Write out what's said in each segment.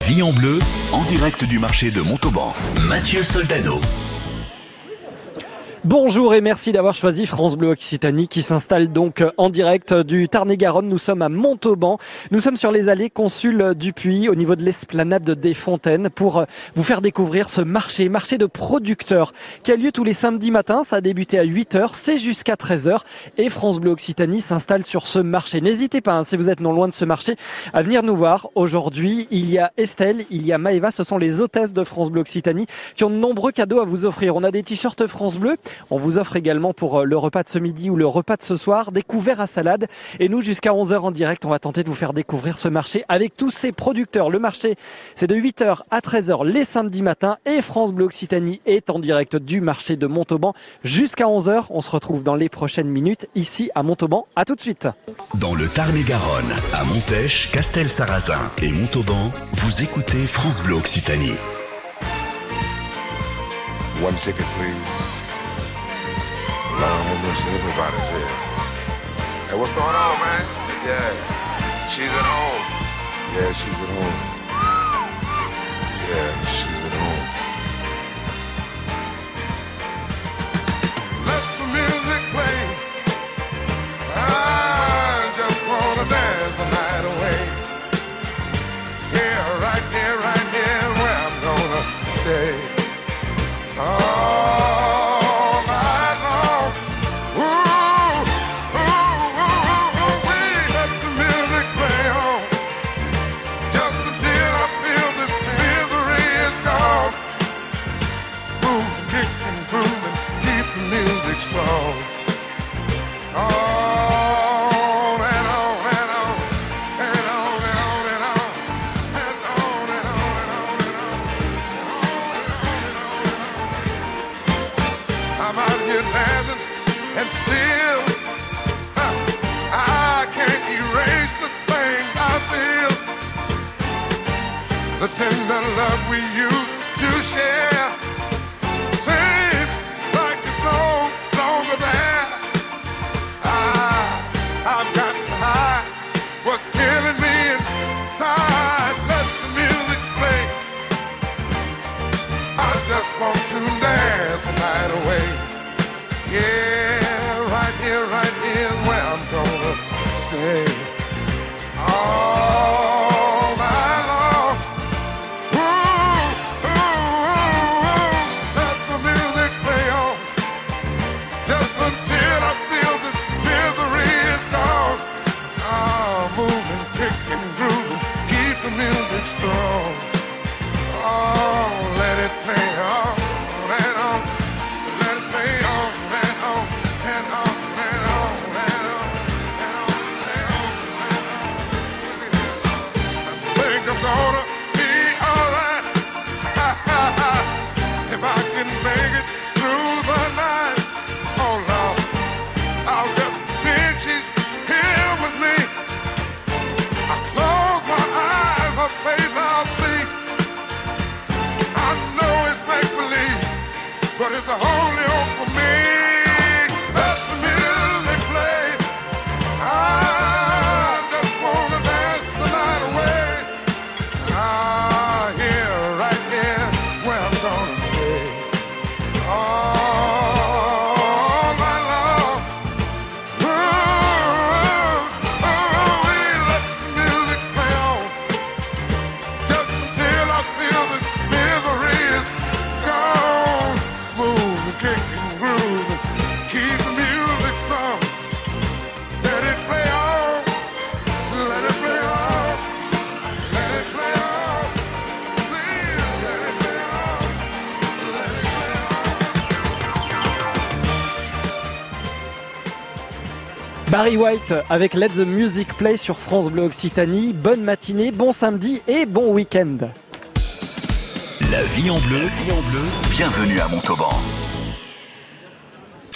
vie en bleu, en direct du marché de Montauban. Mathieu Soldano. Bonjour et merci d'avoir choisi France Bleu Occitanie qui s'installe donc en direct du Tarn-et-Garonne. Nous sommes à Montauban. Nous sommes sur les allées Consul Dupuis au niveau de l'esplanade des Fontaines pour vous faire découvrir ce marché de producteurs qui a lieu tous les samedis matins. Ça a débuté à 8h, c'est jusqu'à 13h et France Bleu Occitanie s'installe sur ce marché. N'hésitez pas, si vous êtes non loin de ce marché, à venir nous voir. Aujourd'hui, il y a Estelle, il y a Maëva, ce sont les hôtesses de France Bleu Occitanie qui ont de nombreux cadeaux à vous offrir. On a des t-shirts France Bleu. On vous offre également pour le repas de ce midi ou le repas de ce soir des couverts à salade. Et nous, jusqu'à 11h en direct, on va tenter de vous faire découvrir ce marché avec tous ces producteurs. Le marché, c'est de 8h à 13h les samedis matins. Et France Bleu Occitanie est en direct du marché de Montauban jusqu'à 11h. On se retrouve dans les prochaines minutes ici à Montauban. À tout de suite. Dans le Tarn-et-Garonne, à Montèche, Castel-Sarrazin et Montauban, vous écoutez France Bleu Occitanie. One ticket, please. Lord have mercy, everybody's here. Hey, what's going on, man? Yeah, she's at home. Yeah, she's at home. Yeah, she's at home. Let the music play. I just wanna dance the night away. Yeah, right here, where I'm gonna stay. The tender love we used to share seems like it's no longer there. I've got to hide what's killing me inside. Let the music play. I just want to dance the night away. Yeah, right here where I'm gonna stay. All night long. Let the music play on. Just until I feel this misery is gone. Moving, kicking, grooving, keep the music strong. Oh, let it play on and on. Let it play on and on and on and on and on and on and on and on. I think I'm gonna be alright if I can make it through the night. Oh Lord, I'll just pretend she's here with me. I close my eyes, her face I'll see. I know it's make-believe, but it's the only hope for me. Let the music play. I just wanna dance the night away. Right here, where I'm gonna stay. All night long. We let the music play on. Just until I feel this misery is gone. Moving, kicking, grooving, keep the music strong. Let it play on, let it play on, let it play on. Please let it play on, let it play on. Barry White avec Let the Music Play sur France Bleu Occitanie. Bonne matinée, bon samedi et bon week-end. La vie en bleu, bienvenue à Montauban.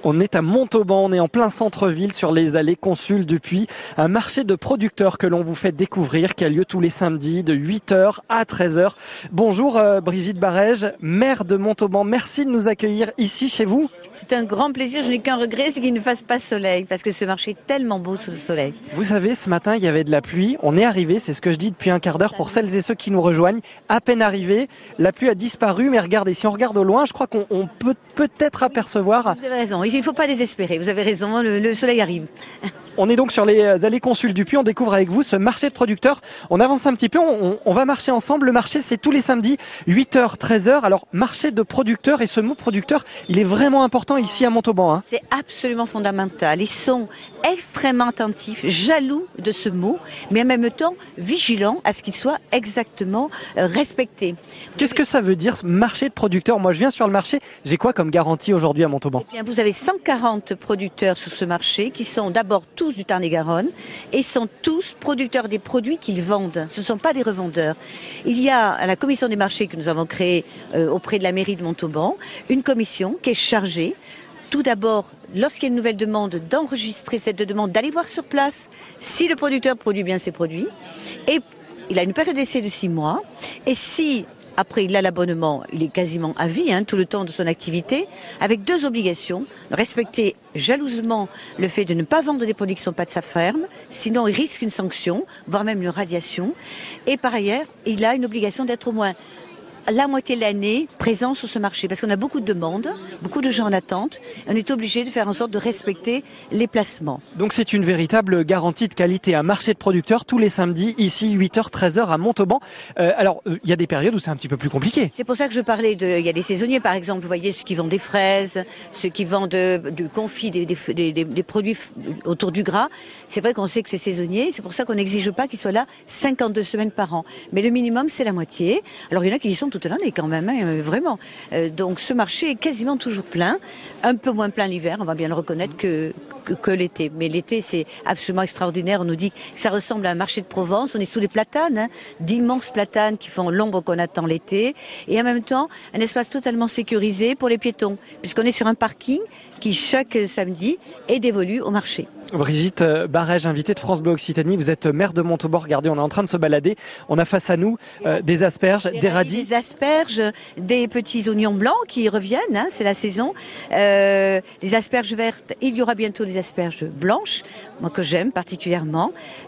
On est à Montauban, on est en plein centre-ville sur les allées Consul du Puy, un marché de producteurs que l'on vous fait découvrir qui a lieu tous les samedis de 8h à 13h. Bonjour Brigitte Barège, maire de Montauban, merci de nous accueillir ici chez vous. C'est un grand plaisir, je n'ai qu'un regret, c'est qu'il ne fasse pas soleil parce que ce marché est tellement beau sous le soleil. Vous savez, ce matin il y avait de la pluie, on est arrivé, c'est ce que je dis depuis un quart d'heure pour celles et ceux qui nous rejoignent, à peine arrivé, la pluie a disparu, mais regardez, si on regarde au loin, je crois qu'on peut peut-être apercevoir... Vous avez raison, il ne faut pas désespérer, vous avez raison, le soleil arrive. On est donc sur les allées Consul du Puy, on découvre avec vous ce marché de producteurs. On avance un petit peu, on va marcher ensemble. Le marché, c'est tous les samedis, 8h, 13h. Alors, marché de producteurs, et ce mot producteur, il est vraiment important ici à Montauban. C'est absolument fondamental. Ils sont extrêmement attentifs, jaloux de ce mot, mais en même temps vigilants à ce qu'il soit exactement respecté. Qu'est-ce que ça veut dire, ce marché de producteurs? Moi, je viens sur le marché, j'ai quoi comme garantie aujourd'hui à Montauban? Eh bien, vous avez 140 producteurs sur ce marché qui sont d'abord tous du Tarn-et-Garonne et sont tous producteurs des produits qu'ils vendent. Ce ne sont pas des revendeurs. Il y a à la commission des marchés que nous avons créée auprès de la mairie de Montauban une commission qui est chargée tout d'abord, lorsqu'il y a une nouvelle demande, d'enregistrer cette demande, d'aller voir sur place si le producteur produit bien ses produits. Et il a une période d'essai de 6 mois. Et si, après, il a l'abonnement, il est quasiment à vie, tout le temps de son activité, avec 2 obligations. Respecter jalousement le fait de ne pas vendre des produits qui ne sont pas de sa ferme, sinon il risque une sanction, voire même une radiation. Et par ailleurs, il a une obligation d'être au moins la moitié de l'année présent sur ce marché, parce qu'on a beaucoup de demandes, beaucoup de gens en attente, et on est obligé de faire en sorte de respecter les placements. Donc c'est une véritable garantie de qualité, un marché de producteurs tous les samedis, ici 8h, 13h à Montauban. Alors, il y a des périodes où c'est un petit peu plus compliqué. C'est pour ça que je parlais il y a des saisonniers par exemple, vous voyez, ceux qui vendent des fraises, ceux qui vendent du confit, des produits autour du gras. C'est vrai qu'on sait que c'est saisonnier, c'est pour ça qu'on n'exige pas qu'ils soient là 52 semaines par an. Mais le minimum, c'est la moitié. Alors il y en a qui y sont toute l'année quand même, vraiment. Donc ce marché est quasiment toujours plein, un peu moins plein l'hiver, on va bien le reconnaître, que l'été. Mais l'été, c'est absolument extraordinaire. On nous dit que ça ressemble à un marché de Provence. On est sous les platanes, d'immenses platanes qui font l'ombre qu'on attend l'été. Et en même temps, un espace totalement sécurisé pour les piétons, puisqu'on est sur un parking qui, chaque samedi, est dévolu au marché. Brigitte Barège, invitée de France Bleu Occitanie, vous êtes maire de Montauban. Regardez, on est en train de se balader. On a face à nous des asperges, des radis. Des asperges, des petits oignons blancs qui reviennent, c'est la saison. Les asperges vertes, il y aura bientôt les asperges blanches, moi que j'aime particulièrement.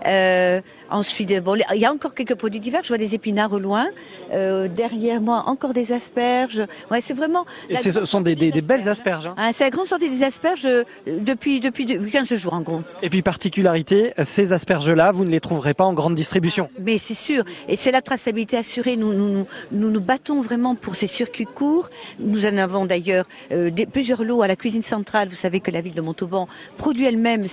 Ensuite, bon, il y a encore quelques produits divers. Je vois des épinards au loin. Derrière moi, encore des asperges. Ouais, c'est vraiment. Et ce sont des belles asperges. C'est la grande sortie des asperges depuis 15 jours en gros. Et puis particularité, ces asperges-là, vous ne les trouverez pas en grande distribution. Mais c'est sûr, et c'est la traçabilité assurée. Nous battons vraiment pour ces circuits courts. Nous en avons d'ailleurs plusieurs lots à la cuisine centrale. Vous savez que la ville de Montauban produit elle-même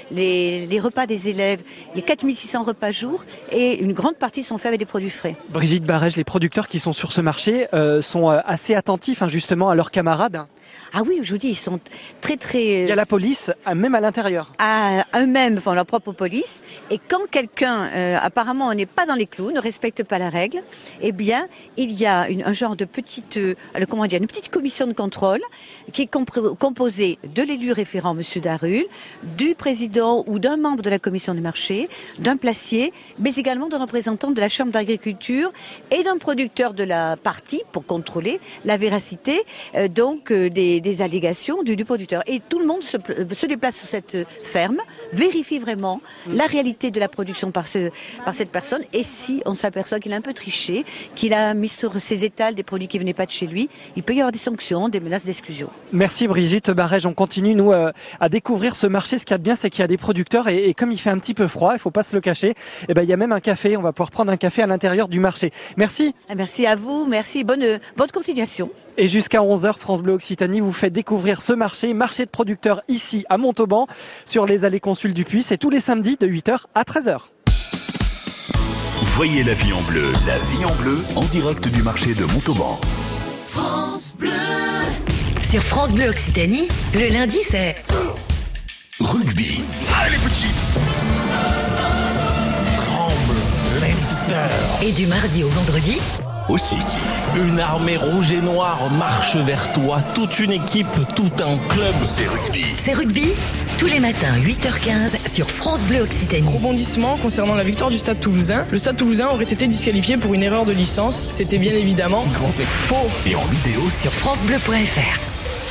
les repas des élèves, les 4600 repas jour, et une grande partie sont faits avec des produits frais. Brigitte Barège, les producteurs qui sont sur ce marché sont assez attentifs justement à leurs camarades. Ah oui, je vous dis, ils sont très très... Il y a la police, même à l'intérieur. À eux-mêmes font leur propre police. Et quand quelqu'un, apparemment, n'est pas dans les clous, ne respecte pas la règle, eh bien, il y a un genre de petite, une petite commission de contrôle qui est composée de l'élu référent, Monsieur Darul, du président ou d'un membre de la commission des marchés, d'un placier, mais également d'un représentant de la Chambre d'agriculture et d'un producteur de la partie pour contrôler la véracité, des allégations du producteur. Et tout le monde se déplace sur cette ferme, vérifie vraiment la réalité de la production par cette personne. Et si on s'aperçoit qu'il a un peu triché, qu'il a mis sur ses étals des produits qui venaient pas de chez lui, il peut y avoir des sanctions, des menaces d'exclusion. Merci Brigitte Barège. On continue, nous, à découvrir ce marché. Ce qu'il y a de bien, c'est qu'il y a des producteurs et comme il fait un petit peu froid, il faut pas se le cacher, il y a même un café. On va pouvoir prendre un café à l'intérieur du marché. Merci. Merci à vous. Merci. Bonne continuation. Et jusqu'à 11h, France Bleu Occitanie vous fait découvrir ce marché de producteurs ici à Montauban, sur les allées Consul du Puy. C'est tous les samedis de 8h à 13h. Voyez la vie en bleu. La vie en bleu en direct du marché de Montauban. France Bleu. Sur France Bleu Occitanie, le lundi c'est Rugby. Allez les petits! Tremble, Leinster. Et du mardi au vendredi, aussi. Une armée rouge et noire marche vers toi, toute une équipe, tout un club. C'est rugby. C'est rugby, tous les matins 8h15 sur France Bleu Occitanie. Rebondissement concernant la victoire du Stade Toulousain. Le Stade Toulousain aurait été disqualifié pour une erreur de licence. C'était bien évidemment faux. Et en vidéo Sur francebleu.fr.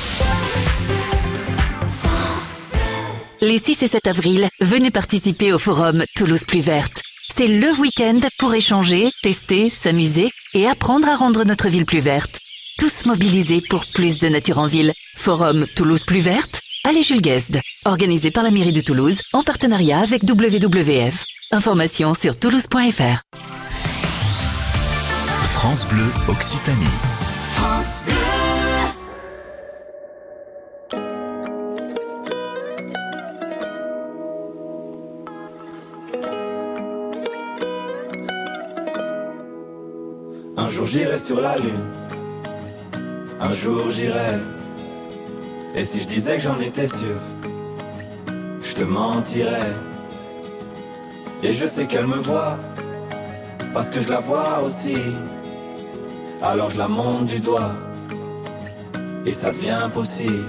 Les 6 et 7 avril, venez participer au forum Toulouse Plus Verte. C'est le week-end pour échanger, tester, s'amuser et apprendre à rendre notre ville plus verte. Tous mobilisés pour plus de nature en ville. Forum Toulouse Plus Verte, allez Jules Guesde. Organisé par la mairie de Toulouse en partenariat avec WWF. Informations sur toulouse.fr. France Bleu Occitanie. France Bleu. Un jour j'irai sur la lune, un jour j'irai. Et si je disais que j'en étais sûr, je te mentirais. Et je sais qu'elle me voit, parce que je la vois aussi. Alors je la monte du doigt, et ça devient possible.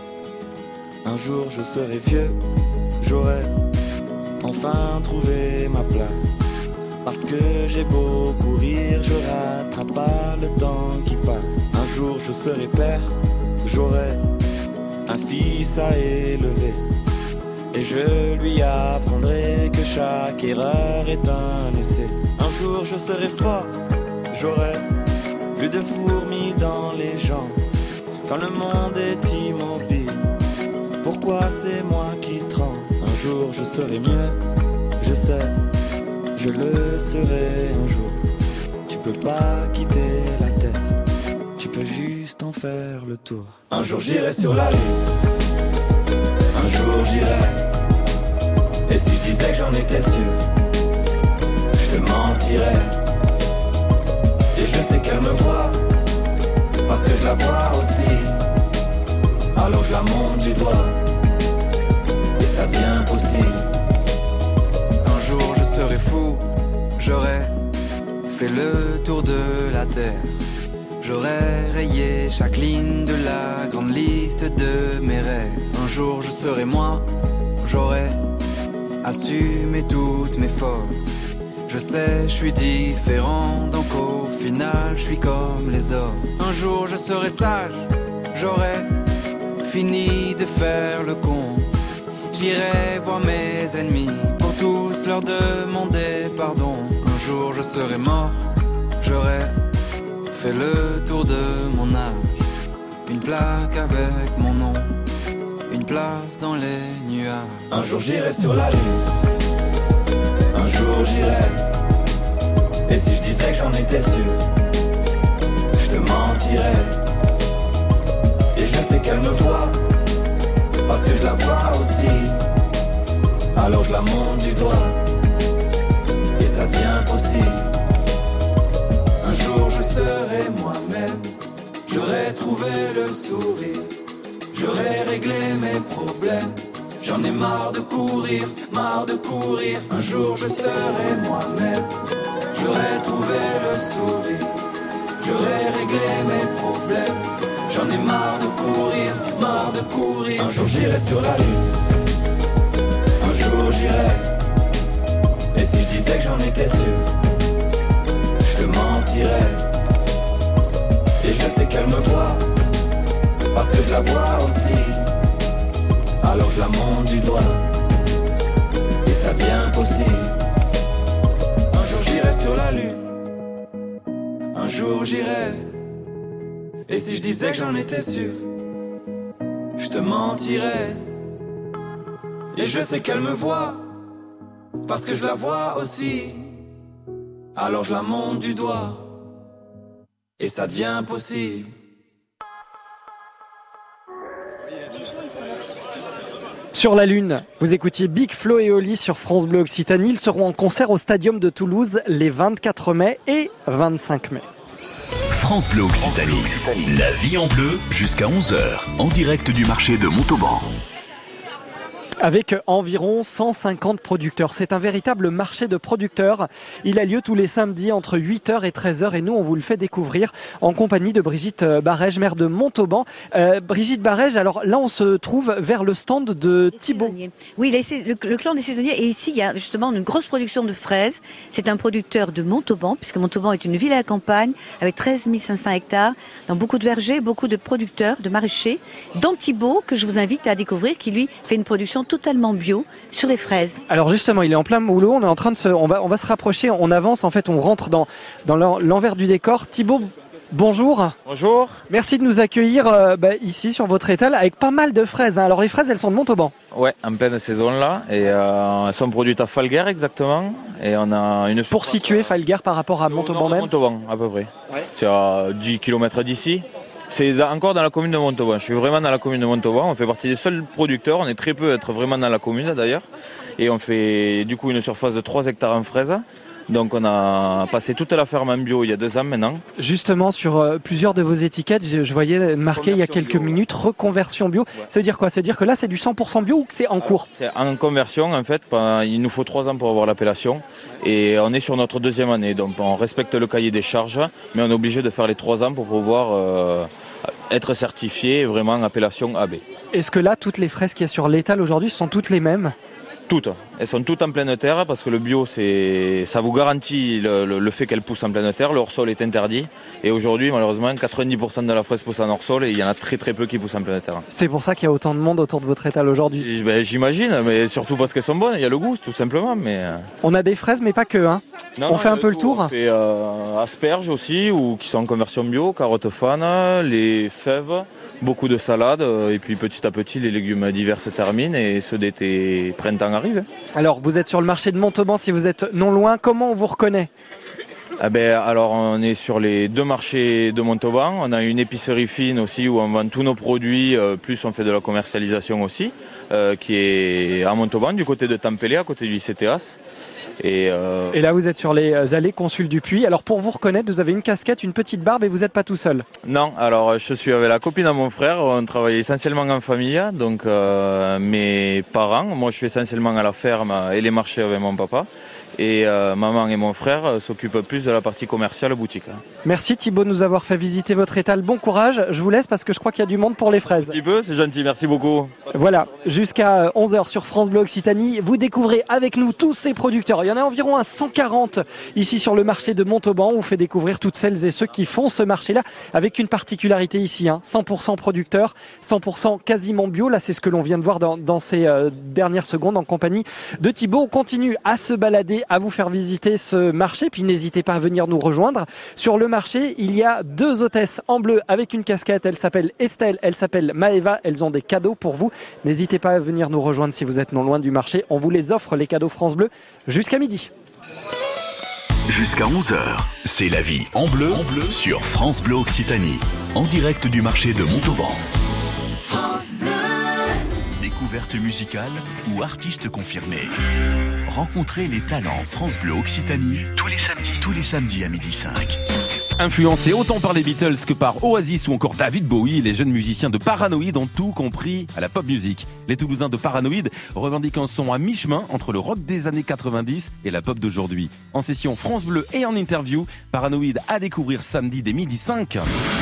Un jour je serai vieux, j'aurai enfin trouvé ma place. Parce que j'ai beau courir, je rattrape pas le temps qui passe. Un jour je serai père, j'aurai un fils à élever. Et je lui apprendrai que chaque erreur est un essai. Un jour je serai fort, j'aurai plus de fourmis dans les jambes. Quand le monde est immobile, pourquoi c'est moi qui tremble? Un jour je serai mieux, je sais. Je le serai un jour. Tu peux pas quitter la terre, tu peux juste en faire le tour. Un jour j'irai sur la lune, un jour j'irai. Et si je disais que j'en étais sûr, je te mentirais. Et je sais qu'elle me voit, parce que je la vois aussi. Alors je la monte du doigt, et ça devient possible. Un jour je serai fou, j'aurai fait le tour de la terre. J'aurai rayé chaque ligne de la grande liste de mes rêves. Un jour je serai moi, j'aurai assumé toutes mes fautes. Je sais, je suis différent, donc au final je suis comme les autres. Un jour je serai sage, j'aurai fini de faire le con. J'irai voir mes ennemis pour tous leur demander pardon. Un jour je serai mort, j'aurai fait le tour de mon âge. Une plaque avec mon nom, une place dans les nuages. Un jour j'irai sur la lune, un jour j'irai. Et si je disais que j'en étais sûr, je te mentirais. Et je sais qu'elle me voit, parce que je la vois aussi. Alors je la monte du doigt, et ça devient possible. Un jour je serai moi-même, j'aurai trouvé le sourire, j'aurai réglé mes problèmes. J'en ai marre de courir, marre de courir. Un jour je serai moi-même, j'aurai trouvé le sourire, j'aurai réglé mes problèmes. J'en ai marre de courir, marre de courir. Un jour j'irai sur la lune, un jour j'irai. Et si je disais que j'en étais sûr, je te mentirais. Et je sais qu'elle me voit, parce que je la vois aussi. Alors je la monte du doigt, et ça devient possible. Un jour j'irai sur la lune, un jour j'irai. Et si je disais que j'en étais sûr, je te mentirais. Et je sais qu'elle me voit, parce que je la vois aussi. Alors je la monte du doigt, et ça devient possible. Sur la Lune, vous écoutiez Big Flo et Oli sur France Bleu Occitanie. Ils seront en concert au Stadium de Toulouse les 24 mai et 25 mai. France Bleu Occitanie. La vie en bleu jusqu'à 11h, en direct du marché de Montauban. avec environ 150 producteurs. C'est un véritable marché de producteurs. Il a lieu tous les samedis entre 8h et 13h et nous, on vous le fait découvrir en compagnie de Brigitte Barège, maire de Montauban. Brigitte Barège, alors là, on se trouve vers le stand de Thibaut. Oui, le clan des saisonniers. Et ici, il y a justement une grosse production de fraises. C'est un producteur de Montauban, puisque Montauban est une ville à la campagne avec 13 500 hectares, dans beaucoup de vergers, beaucoup de producteurs, de maraîchers, dont Thibaut, que je vous invite à découvrir, qui lui fait une production totalement bio sur les fraises. Alors justement, il est en plein boulot, on est en train de on va se rapprocher, on avance, en fait, on rentre dans l'envers du décor. Thibaut, bonjour. Bonjour. Merci de nous accueillir ici sur votre étal avec pas mal de fraises. Alors les fraises, elles sont de Montauban. Ouais, en pleine saison là, et elles sont produites à Falguères exactement, et on a une. Pour situer Falguères par rapport à Montauban même. Montauban à peu près. Ouais. C'est à 10 km d'ici. C'est encore dans la commune de Montauban. Je suis vraiment dans la commune de Montauban. On fait partie des seuls producteurs. On est très peu à être vraiment dans la commune d'ailleurs. Et on fait du coup une surface de 3 hectares en fraises. Donc on a passé toute la ferme en bio il y a 2 ans maintenant. Justement sur plusieurs de vos étiquettes, je voyais marqué il y a quelques minutes reconversion bio. Ouais. Ça veut dire quoi? Ça veut dire que là c'est du 100% bio ou que c'est en cours? C'est en conversion en fait. Il nous faut 3 ans pour avoir l'appellation. Et on est sur notre 2e année. Donc on respecte le cahier des charges, mais on est obligé de faire les 3 ans pour pouvoir être certifié vraiment appellation AB. Est-ce que là toutes les fraises qu'il y a sur l'étal aujourd'hui sont toutes les mêmes? Toutes. Elles sont toutes en pleine terre parce que le bio, ça vous garantit le fait qu'elles poussent en pleine terre. Le hors-sol est interdit. Et aujourd'hui, malheureusement, 90% de la fraise pousse en hors-sol et il y en a très très peu qui poussent en pleine terre. C'est pour ça qu'il y a autant de monde autour de votre étal aujourd'hui. J'imagine, mais surtout parce qu'elles sont bonnes. Il y a le goût, tout simplement. Mais on a des fraises, mais pas que. Hein. On fait un peu le tour. On fait asperges aussi, ou qui sont en conversion bio, carottes fanes, les fèves. Beaucoup de salades et puis petit à petit les légumes divers se terminent et ceux d'été printemps arrivent. Alors vous êtes sur le marché de Montauban, si vous êtes non loin, comment on vous reconnaît? Alors on est sur les 2 marchés de Montauban, on a une épicerie fine aussi où on vend tous nos produits, plus on fait de la commercialisation aussi, qui est à Montauban du côté de Tempélé, à côté du ICTAS. Et là vous êtes sur les allées Consul du Puy. Alors pour vous reconnaître, vous avez une casquette, une petite barbe et vous n'êtes pas tout seul. Non, alors je suis avec la copine de mon frère, on travaille essentiellement en famille, donc mes parents, moi je suis essentiellement à la ferme et les marchés avec mon papa. Et maman et mon frère s'occupent plus de la partie commerciale boutique. Merci Thibaut de nous avoir fait visiter votre étal. Bon courage, je vous laisse parce que je crois qu'il y a du monde pour les fraises. Un petit peu, c'est gentil, merci beaucoup. Voilà, jusqu'à 11h sur France Bleu Occitanie, vous découvrez avec nous tous ces producteurs. Il y en a environ à 140 ici sur le marché de Montauban. On vous fait découvrir toutes celles et ceux qui font ce marché-là avec une particularité ici, 100% producteurs, 100% quasiment bio. Là, c'est ce que l'on vient de voir dans ces dernières secondes en compagnie de Thibaut. On continue à se balader, à vous faire visiter ce marché, puis n'hésitez pas à venir nous rejoindre. Sur le marché, il y a 2 hôtesses en bleu avec une casquette. Elle s'appelle Estelle, elle s'appelle Maëva. Elles ont des cadeaux pour vous. N'hésitez pas à venir nous rejoindre si vous êtes non loin du marché. On vous les offre, les cadeaux France Bleu, jusqu'à midi. Jusqu'à 11h, c'est la vie en bleu sur France Bleu Occitanie, en direct du marché de Montauban. France Bleu. Découverte musicale ou artiste confirmé. Rencontrez les talents France Bleu Occitanie tous les samedis à 12h05. Influencés autant par les Beatles que par Oasis ou encore David Bowie, les jeunes musiciens de Paranoid ont tout compris à la pop music. Les Toulousains de Paranoid revendiquent un son à mi-chemin entre le rock des années 90 et la pop d'aujourd'hui. En session France Bleu et en interview, Paranoid à découvrir samedi dès 12h05.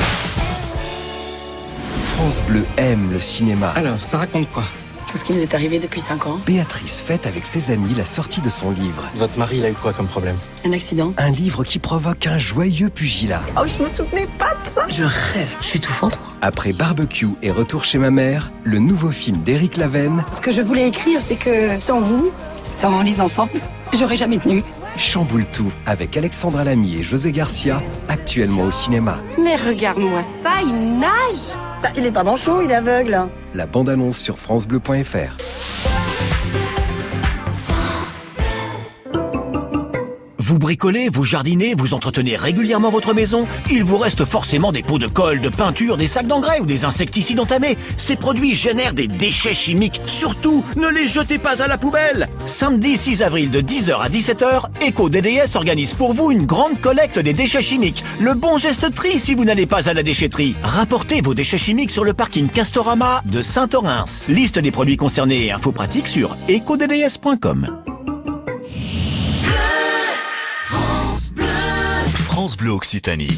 France Bleu aime le cinéma. Alors, ça raconte quoi? Tout ce qui nous est arrivé depuis 5 ans. Béatrice fête avec ses amis la sortie de son livre. Votre mari, il a eu quoi comme problème? Un accident. Un livre qui provoque un joyeux pugilat. Oh, je me souvenais pas de ça. Je rêve, je suis étouffante. Après Barbecue et Retour chez ma mère, le nouveau film d'Éric Lavenne. Ce que je voulais écrire, c'est que sans vous, sans les enfants, j'aurais jamais tenu. Chamboule tout avec Alexandra Lamy et José Garcia, actuellement au cinéma. Mais regarde-moi ça, il nage. Bah, il est pas manchot, il est aveugle. La bande-annonce sur francebleu.fr. Vous bricolez, vous jardinez, vous entretenez régulièrement votre maison? Il vous reste forcément des pots de colle, de peinture, des sacs d'engrais ou des insecticides entamés. Ces produits génèrent des déchets chimiques. Surtout, ne les jetez pas à la poubelle. Samedi 6 avril de 10h à 17h, EcoDDS organise pour vous une grande collecte des déchets chimiques. Le bon geste tri si vous n'allez pas à la déchetterie. Rapportez vos déchets chimiques sur le parking Castorama de Saint-Orens. Liste des produits concernés et infos pratiques sur ecodds.com. France Bleu Occitanie.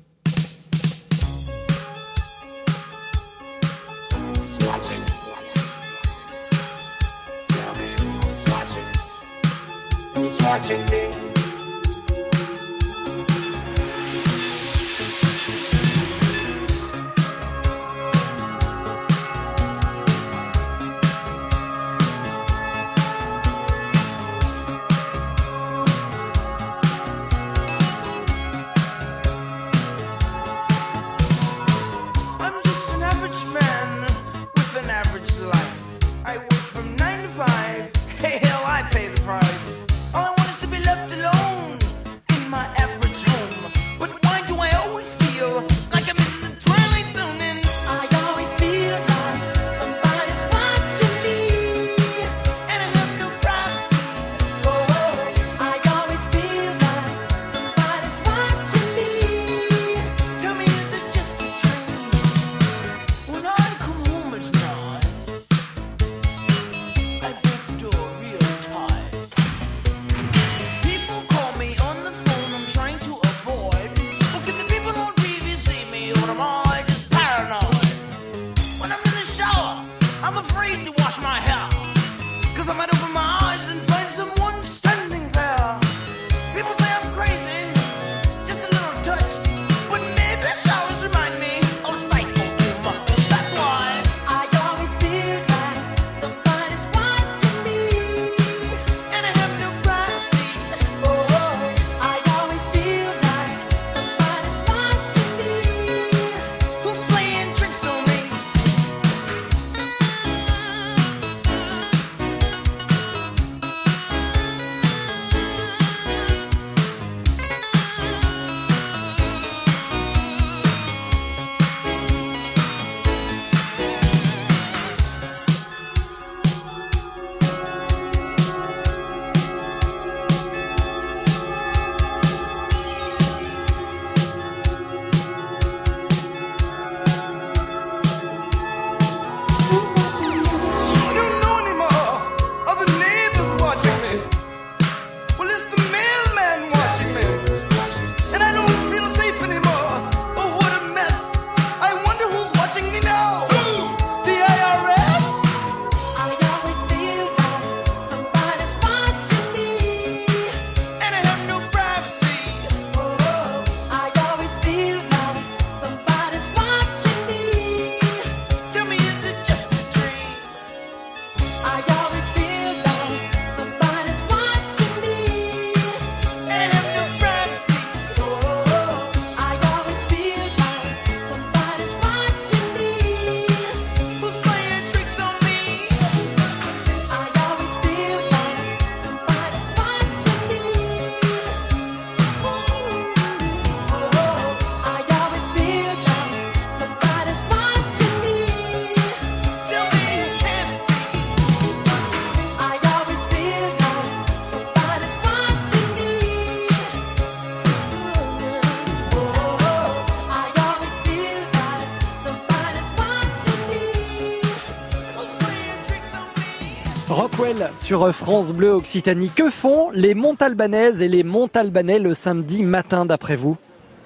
Rockwell sur France Bleu Occitanie. Que font les Montalbanaises et les Montalbanais le samedi matin d'après vous?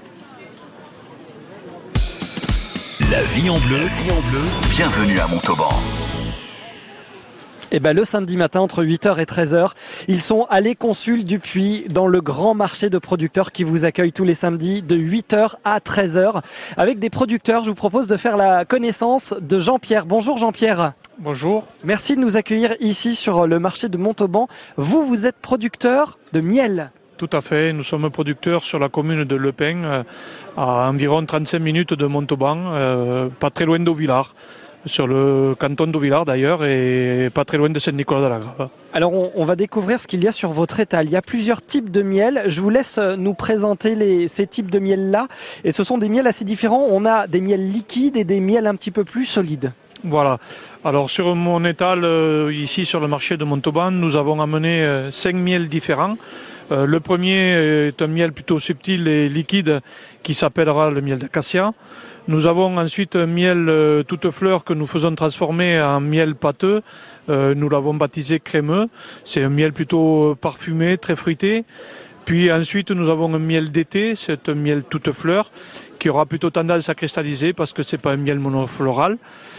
La vie en bleu, bienvenue à Montauban. Eh ben, le samedi matin, entre 8h et 13h, ils sont à l'Éconsul du Puy, dans le grand marché de producteurs qui vous accueille tous les samedis de 8h à 13h. Avec des producteurs, je vous propose de faire la connaissance de Jean-Pierre. Bonjour Jean-Pierre. Bonjour. Merci de nous accueillir ici sur le marché de Montauban. Vous êtes producteur de miel. Tout à fait, nous sommes producteurs sur la commune de Lepin, à environ 35 minutes de Montauban, pas très loin d'Auvillard. sur le canton d'Auvillard d'ailleurs, et pas très loin de Saint-Nicolas-de-la-Grave. Alors on va découvrir ce qu'il y a sur votre étal. Il y a plusieurs types de miel. Je vous laisse nous présenter ces types de miel-là. Et ce sont des miels assez différents. On a des miels liquides et des miels un petit peu plus solides. Voilà. Alors sur mon étal, ici sur le marché de Montauban, nous avons amené 5 miels différents. Le premier est un miel plutôt subtil et liquide qui s'appellera le miel d'acacia. Nous avons ensuite un miel toute fleur que nous faisons transformer en miel pâteux. Nous l'avons baptisé crémeux. C'est un miel plutôt parfumé, très fruité. Puis ensuite nous avons un miel d'été, c'est un miel toute fleur qui aura plutôt tendance à cristalliser parce que c'est pas un miel monofloral.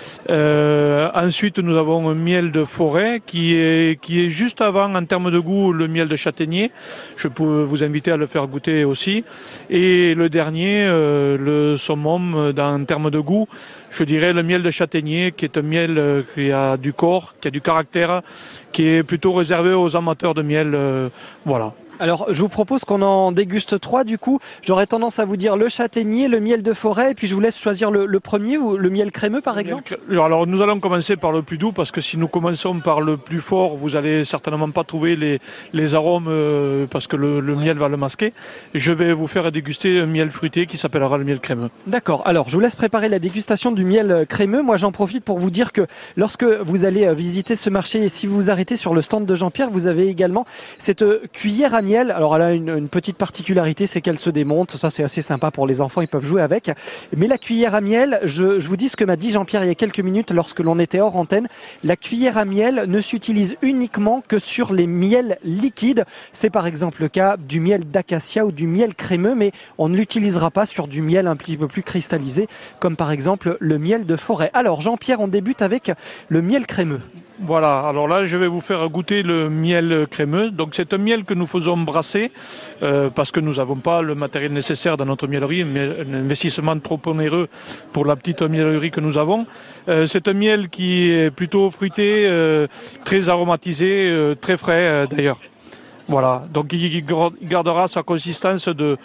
Ensuite nous avons un miel de forêt qui est juste avant en termes de goût le miel de châtaignier. Je peux vous inviter à le faire goûter aussi. Et le dernier, le summum en termes de goût, je dirais le miel de châtaignier qui est un miel qui a du corps, qui a du caractère, qui est plutôt réservé aux amateurs de miel. Voilà. Alors, je vous propose qu'on en déguste 3 du coup. J'aurais tendance à vous dire le châtaignier, le miel de forêt, et puis je vous laisse choisir le premier, ou le miel crémeux par exemple. Alors, nous allons commencer par le plus doux, parce que si nous commençons par le plus fort, vous allez certainement pas trouver les arômes, parce que le miel va le masquer. Je vais vous faire déguster un miel fruité qui s'appellera le miel crémeux. D'accord. Alors, je vous laisse préparer la dégustation du miel crémeux. Moi, j'en profite pour vous dire que lorsque vous allez visiter ce marché, et si vous vous arrêtez sur le stand de Jean-Pierre, vous avez également cette cuillère à miel. Alors elle a une petite particularité, c'est qu'elle se démonte. Ça, c'est assez sympa pour les enfants, ils peuvent jouer avec. Mais la cuillère à miel, je vous dis ce que m'a dit Jean-Pierre il y a quelques minutes lorsque l'on était hors antenne. La cuillère à miel ne s'utilise uniquement que sur les miels liquides. C'est par exemple le cas du miel d'acacia ou du miel crémeux, mais on ne l'utilisera pas sur du miel un petit peu plus cristallisé, comme par exemple le miel de forêt. Alors Jean-Pierre, on débute avec le miel crémeux. Voilà, alors là je vais vous faire goûter le miel crémeux. Donc c'est un miel que nous faisons brasser parce que nous n'avons pas le matériel nécessaire dans notre miellerie, un investissement trop onéreux pour la petite miellerie que nous avons. C'est un miel qui est plutôt fruité, très aromatisé, très frais d'ailleurs. Voilà, donc il gardera sa consistance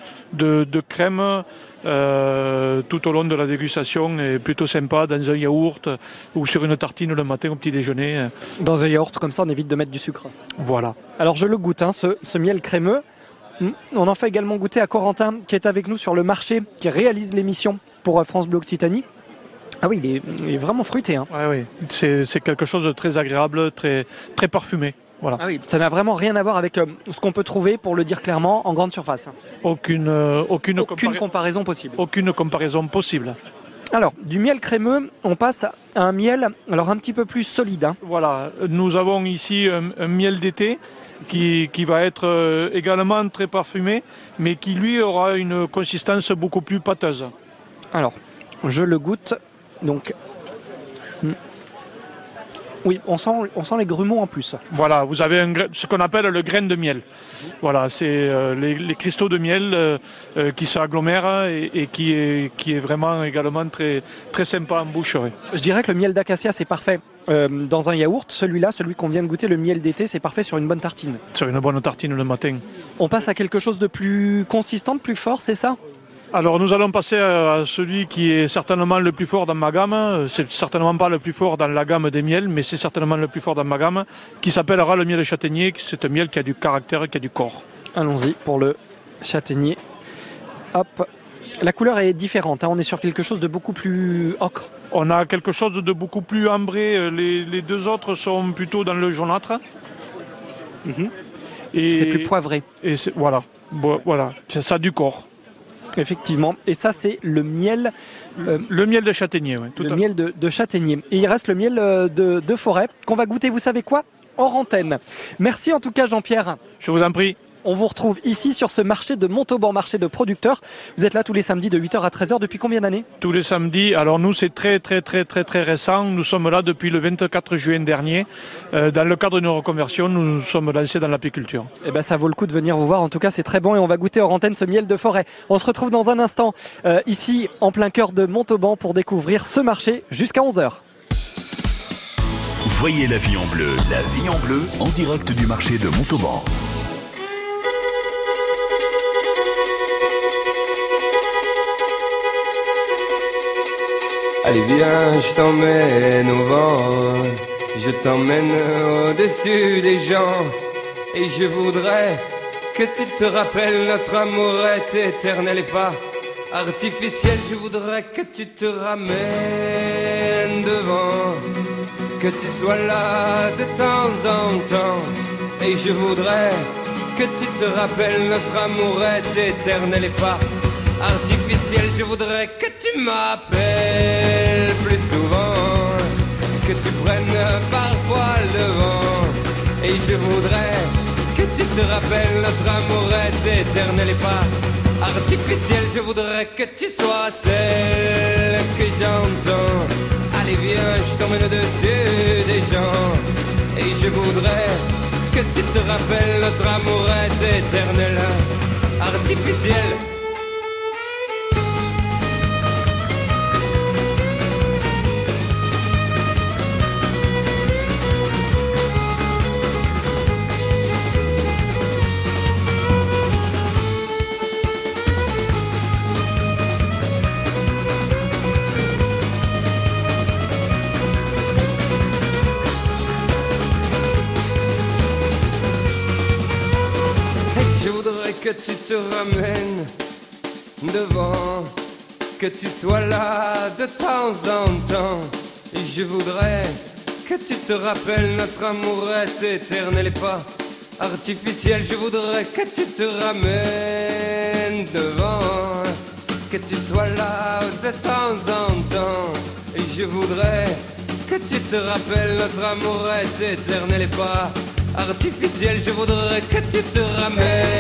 de crème tout au long de la dégustation, et plutôt sympa dans un yaourt ou sur une tartine le matin au petit déjeuner. Dans un yaourt comme ça, on évite de mettre du sucre. Voilà. Alors je le goûte, ce miel crémeux. On en fait également goûter à Corentin qui est avec nous sur le marché, qui réalise l'émission pour France Bleu Occitanie. Ah oui, il est vraiment fruité. Hein. Ouais, oui, c'est quelque chose de très agréable, très, très parfumé. Voilà. Ah oui, ça n'a vraiment rien à voir avec ce qu'on peut trouver, pour le dire clairement, en grande surface. Aucune comparaison possible. Aucune comparaison possible. Alors, du miel crémeux, on passe à un miel alors un petit peu plus solide. Hein. Voilà, nous avons ici un miel d'été qui va être également très parfumé, mais qui lui aura une consistance beaucoup plus pâteuse. Alors, je le goûte. Donc, oui, on sent les grumeaux en plus. Voilà, vous avez ce qu'on appelle le grain de miel. Voilà, c'est les cristaux de miel qui s'agglomèrent et qui est vraiment également très, très sympa en bouche. Oui. Je dirais que le miel d'acacia, c'est parfait dans un yaourt. Celui qu'on vient de goûter, le miel d'été, c'est parfait sur une bonne tartine. Sur une bonne tartine le matin. On passe à quelque chose de plus consistant, de plus fort, c'est ça ? Alors nous allons passer à celui qui est certainement le plus fort dans ma gamme. C'est certainement pas le plus fort dans la gamme des miels, mais c'est certainement le plus fort dans ma gamme, qui s'appellera le miel de châtaignier. C'est un miel qui a du caractère, qui a du corps. Allons-y pour le châtaignier. Hop. La couleur est différente, hein. On est sur quelque chose de beaucoup plus ocre. On a quelque chose de beaucoup plus ambré. Les deux autres sont plutôt dans le jaunâtre. Et c'est plus poivré. Et voilà, ça a du corps. Effectivement, et ça c'est le miel de châtaignier. Oui, le miel de châtaignier. Et il reste le miel de forêt qu'on va goûter, vous savez quoi, hors antenne. Merci en tout cas Jean-Pierre. Je vous en prie. On vous retrouve ici sur ce marché de Montauban, marché de producteurs. Vous êtes là tous les samedis de 8h à 13h depuis combien d'années ? Tous les samedis. Alors nous c'est très récent. Nous sommes là depuis le 24 juin dernier. Dans le cadre d'une reconversion, nous sommes lancés dans l'apiculture. Eh ben ça vaut le coup de venir vous voir. En tout cas c'est très bon et on va goûter hors antenne ce miel de forêt. On se retrouve dans un instant ici en plein cœur de Montauban pour découvrir ce marché jusqu'à 11h. Voyez la vie en bleu. La vie en bleu en direct du marché de Montauban. Allez viens, je t'emmène au vent, je t'emmène au-dessus des gens. Et je voudrais que tu te rappelles, notre amour est éternel et pas artificiel. Je voudrais que tu te ramènes devant, que tu sois là de temps en temps. Et je voudrais que tu te rappelles, notre amour est éternel et pas artificiel. Je voudrais que tu m'appelles plus souvent, que tu prennes parfois le vent. Et je voudrais que tu te rappelles, notre amour est éternel et pas artificiel. Je voudrais que tu sois celle que j'entends. Allez viens, je t'emmène au-dessus des gens. Et je voudrais que tu te rappelles, notre amour est éternel, artificiel. Que tu te ramènes devant, que tu sois là de temps en temps. Et je voudrais que tu te rappelles, notre amour est éternel et pas artificiel. Je voudrais que tu te ramènes devant, que tu sois là de temps en temps. Et je voudrais que tu te rappelles, notre amour est éternel et pas artificiel. Je voudrais que tu te ramènes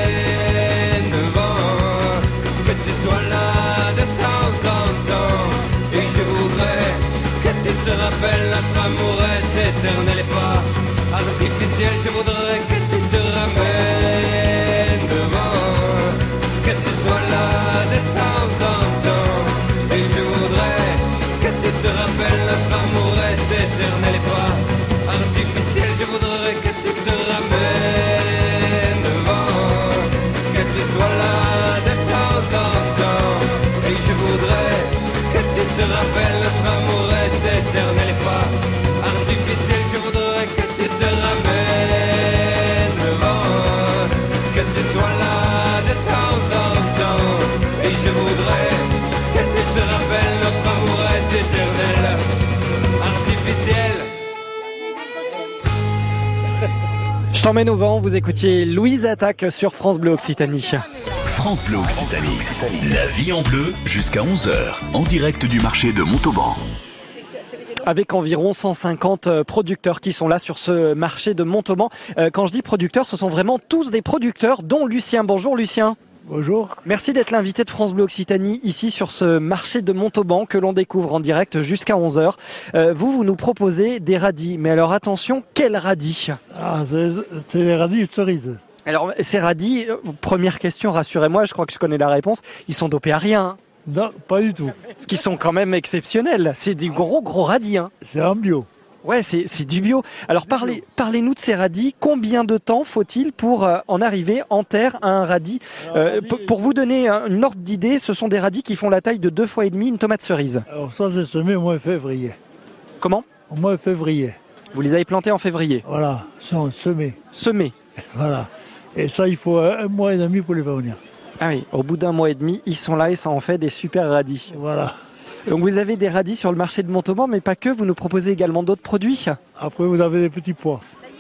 devant, que tu sois là de temps en temps. Et je voudrais que tu te rappelles, notre amour est éternel et pas artificiel. Je voudrais que tu te ramènes devant, que tu sois là de temps en temps. Et je voudrais que tu te rappelles, notre amour est éternel et pas artificiel. Je voudrais que tu te ramènes devant, que tu sois là de temps en temps. Et je voudrais que tu te rappelles, notre amour est éternel et pas artificiel. Je voudrais que tu te ramènes devant, que tu sois là de temps en temps. Et je voudrais que tu te rappelles, notre amour est éternel, artificiel. Je t'emmène au vent, vous écoutiez Louise Attaque sur France Bleu Occitanie. France Bleu Occitanie, la vie en bleu jusqu'à 11h, en direct du marché de Montauban. Avec environ 150 producteurs qui sont là sur ce marché de Montauban. Quand je dis producteurs, ce sont vraiment tous des producteurs, dont Lucien. Bonjour Lucien. Bonjour. Merci d'être l'invité de France Bleu Occitanie ici sur ce marché de Montauban que l'on découvre en direct jusqu'à 11h. Vous nous proposez des radis. Mais alors attention, quels radis? Ah, c'est les radis cerises. Alors ces radis, première question, rassurez-moi, je crois que je connais la réponse, ils sont dopés à rien. Hein? Non, pas du tout. Ce qui sont quand même exceptionnels. C'est des gros radis. Hein. C'est en bio. Ouais, c'est du bio. Alors parlez-nous de ces radis. Combien de temps faut-il pour en arriver en terre à un radis? Pour vous donner une ordre d'idée, ce sont des radis qui font la taille de 2 fois et demi une tomate cerise. Alors ça, c'est semé au mois de février. Comment? Au mois de février. Vous les avez plantés en février? Voilà, sont semés. Semés. Voilà. Et ça, il faut 1 mois et demi pour les faire venir. Ah oui, au bout d'1 mois et demi, ils sont là et ça en fait des super radis. Voilà. Donc vous avez des radis sur le marché de Montauban, mais pas que, vous nous proposez également d'autres produits. Après, vous avez des petits pois.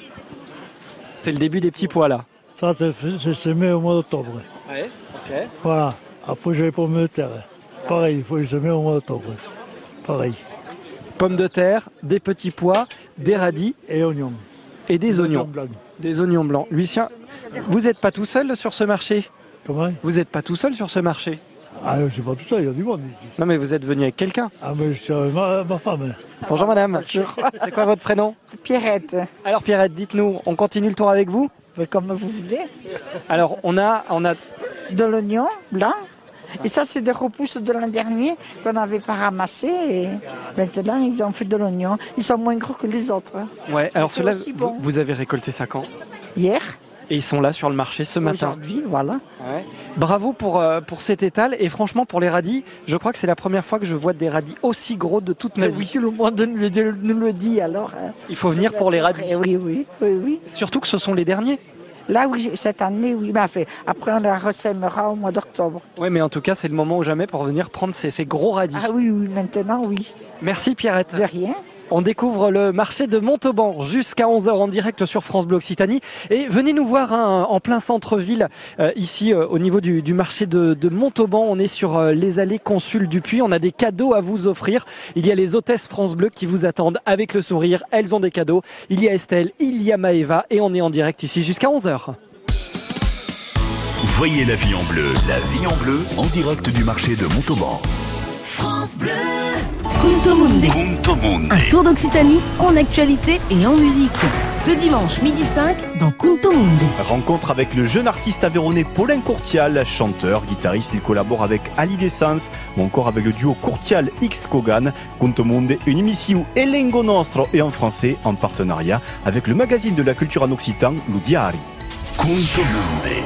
C'est le début des petits pois là. Ça, c'est semé au mois d'octobre. Ouais, ok. Voilà. Après, j'ai les pommes de terre. Pareil, il faut les semer au mois d'octobre. Pareil. Pommes de terre, des petits pois, des radis. Et oignons. Et des oignons. Blancs. Des oignons blancs. Lucien, vous n'êtes pas tout seul sur ce marché? Comment? Vous n'êtes pas tout seul sur ce marché? Ah, je ne sais pas tout ça, il y a du monde ici. Non, mais vous êtes venu avec quelqu'un? Ah, mais je suis avec ma femme. Bonjour madame. C'est quoi votre prénom? Pierrette. Alors Pierrette, dites-nous, on continue le tour avec vous? Mais comme vous voulez. Alors on a de l'oignon blanc. Et ça, c'est des repousses de l'an dernier qu'on n'avait pas ramassées. Et maintenant, ils ont fait de l'oignon. Ils sont moins gros que les autres. Ouais, alors cela, bon. vous avez récolté ça quand? Hier. Et ils sont là sur le marché ce matin. Aujourd'hui, voilà. Ouais. Bravo pour cet étal. Et franchement, pour les radis, je crois que c'est la première fois que je vois des radis aussi gros de toute ma vie. Oui, tout le monde nous le dit alors. Il faut venir pour les radis. Oui. Surtout que ce sont les derniers. Là, oui, cette année, oui. Mais après, on la ressèmera au mois d'octobre. Oui, mais en tout cas, c'est le moment ou jamais pour venir prendre ces gros radis. Ah oui, maintenant, oui. Merci Pierrette. De rien. On découvre le marché de Montauban jusqu'à 11h en direct sur France Bleu Occitanie. Et venez nous voir en plein centre-ville, ici au niveau du marché de Montauban. On est sur les allées Consul du Puy. On a des cadeaux à vous offrir. Il y a les hôtesses France Bleu qui vous attendent avec le sourire. Elles ont des cadeaux. Il y a Estelle, il y a Maëva et on est en direct ici jusqu'à 11h. Voyez la vie en bleu. La vie en bleu en direct du marché de Montauban. France Bleu. Punto Monde. Un tour d'Occitanie en actualité et en musique. Ce dimanche midi 5 dans Punto Monde. Rencontre avec le jeune artiste aveyronnais Paulin Courtial, chanteur, guitariste. Il collabore avec Ali Dessens ou encore avec le duo Courtial X Kogan. Punto Monde, une émission Elengo Nostro et en français en partenariat avec le magazine de la culture en occitan, Lo Diari. Punto Monde.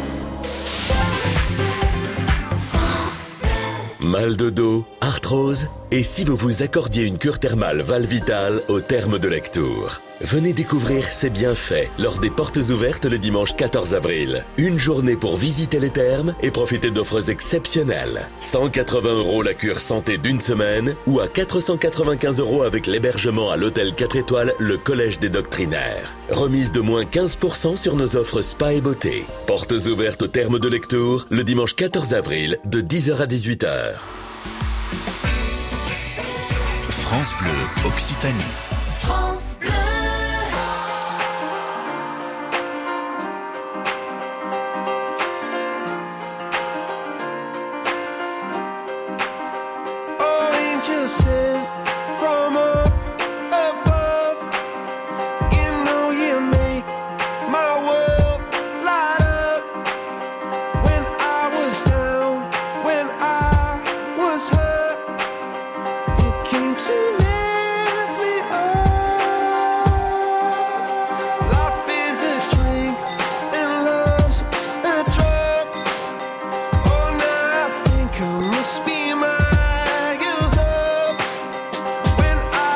Mal de dos, arthrose, et si vous vous accordiez une cure thermale Valvital au terme de Lectour? Venez découvrir ses bienfaits lors des portes ouvertes le dimanche 14 avril. Une journée pour visiter les thermes et profiter d'offres exceptionnelles. 180 € la cure santé d'une semaine ou à 495 € avec l'hébergement à l'hôtel 4 étoiles, le Collège des Doctrinaires. Remise de moins 15% sur nos offres spa et beauté. Portes ouvertes au terme de Lectour le dimanche 14 avril de 10h à 18h. France Bleu Occitanie. France Bleu. When I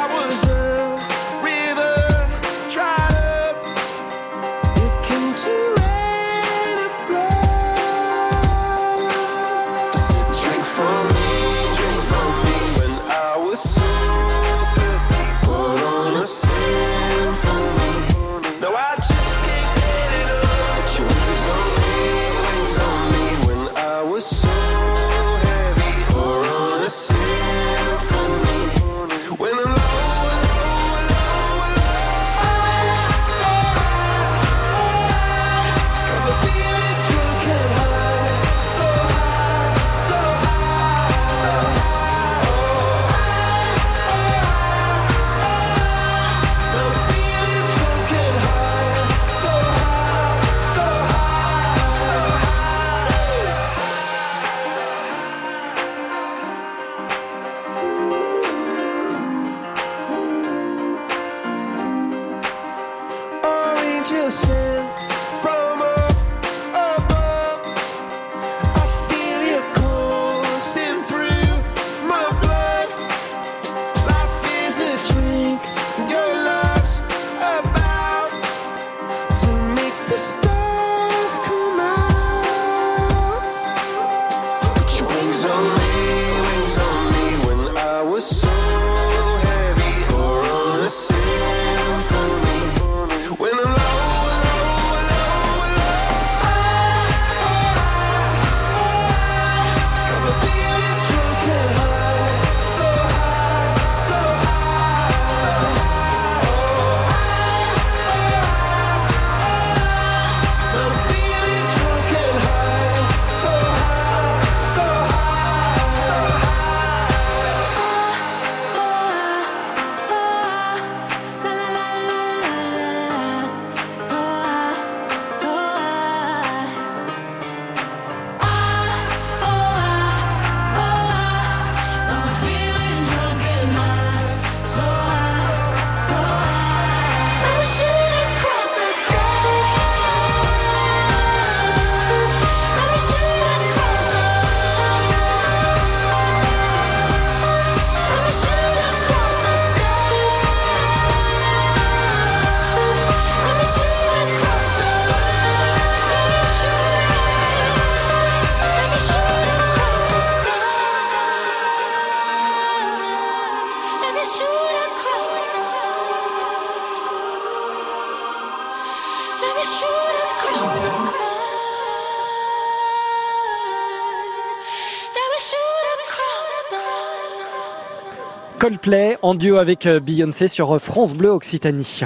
Coldplay en duo avec Beyoncé sur France Bleu Occitanie.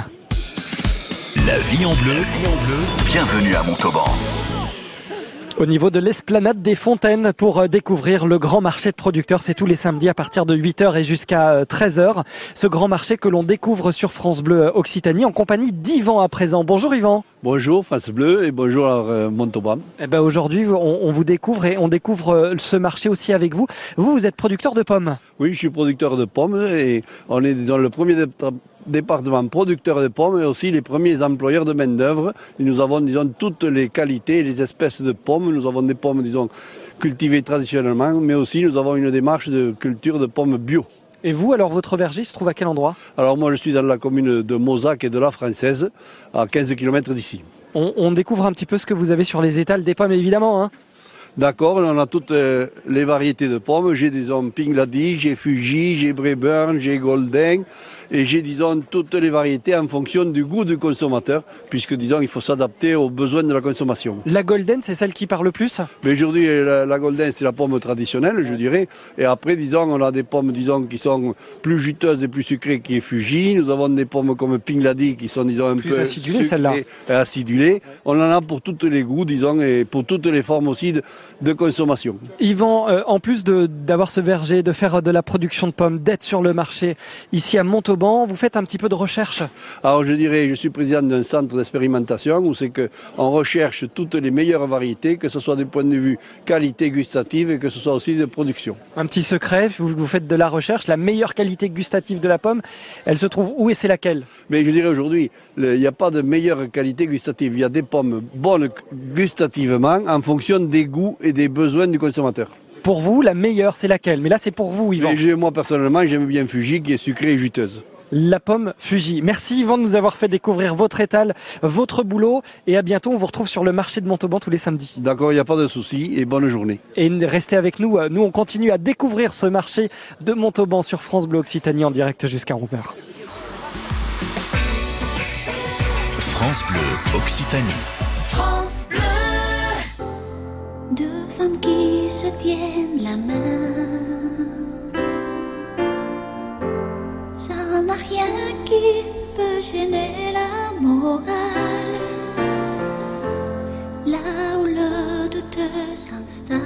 La vie en bleu, bienvenue à Montauban. Au niveau de l'esplanade des Fontaines pour découvrir le grand marché de producteurs. C'est tous les samedis à partir de 8h et jusqu'à 13h. Ce grand marché que l'on découvre sur France Bleu Occitanie en compagnie d'Yvan à présent. Bonjour Yvan. Bonjour France Bleu et bonjour Montauban. Aujourd'hui, on vous découvre et on découvre ce marché aussi avec vous. Vous êtes producteur de pommes. Oui, je suis producteur de pommes et on est dans le premier département producteur de pommes et aussi les premiers employeurs de main-d'œuvre. Nous avons, toutes les qualités, les espèces de pommes. Nous avons des pommes, cultivées traditionnellement, mais aussi nous avons une démarche de culture de pommes bio. Et vous, alors, votre verger se trouve à quel endroit ? Alors moi, je suis dans la commune de Mozac et de la Française, à 15 km d'ici. On découvre un petit peu ce que vous avez sur les étals des pommes, évidemment, hein. D'accord, on a toutes les variétés de pommes. J'ai Pink Lady, j'ai Fuji, j'ai Braeburn, j'ai Golden. Et j'ai, toutes les variétés en fonction du goût du consommateur, puisque, il faut s'adapter aux besoins de la consommation. La Golden, c'est celle qui parle le plus ? Mais aujourd'hui, la Golden, c'est la pomme traditionnelle, je dirais. Et après, on a des pommes, qui sont plus juteuses et plus sucrées, qui est Fuji. Nous avons des pommes comme Pink Lady, qui sont, un plus peu acidulées, celle-là. Acidulées. On en a pour tous les goûts, et pour toutes les formes aussi de consommation. Yvan, en plus d'avoir ce verger, de faire de la production de pommes, d'être sur le marché, ici à Montauban, vous faites un petit peu de recherche? Alors je suis président d'un centre d'expérimentation où c'est qu'on recherche toutes les meilleures variétés, que ce soit du point de vue qualité gustative et que ce soit aussi de production. Un petit secret, vous faites de la recherche, la meilleure qualité gustative de la pomme, elle se trouve où et c'est laquelle? Mais je dirais aujourd'hui, il n'y a pas de meilleure qualité gustative. Il y a des pommes bonnes gustativement en fonction des goûts et des besoins du consommateur. Pour vous, la meilleure, c'est laquelle? Mais là, c'est pour vous, Yvan. Moi, personnellement, j'aime bien Fuji, qui est sucrée et juteuse. La pomme Fuji. Merci Yvan de nous avoir fait découvrir votre étal, votre boulot. Et à bientôt, on vous retrouve sur le marché de Montauban tous les samedis. D'accord, il n'y a pas de souci et bonne journée. Et restez avec nous. Nous, on continue à découvrir ce marché de Montauban sur France Bleu Occitanie en direct jusqu'à 11h. France Bleu Occitanie. France Bleu. Deux femmes qui se tiennent la main, ça n'a rien qui peut gêner la morale. Là où le doute s'installe,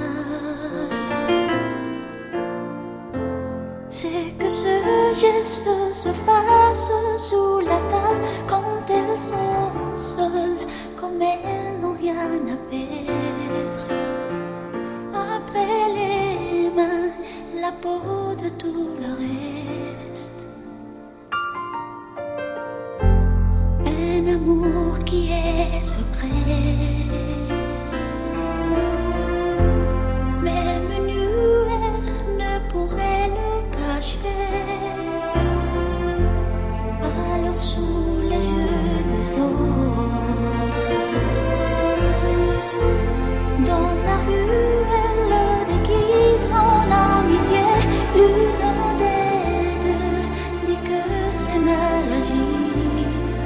c'est que ce geste se fasse sous la table quand elles sont seules, comme elles n'ont rien à perdre. Après les mains, la peau de tout le reste. Un amour qui est secret, même nu, ne pourrait le cacher. Alors sous les yeux des autres, dans la rue, elle déguise en amitié. L'une des deux dit que c'est mal agir,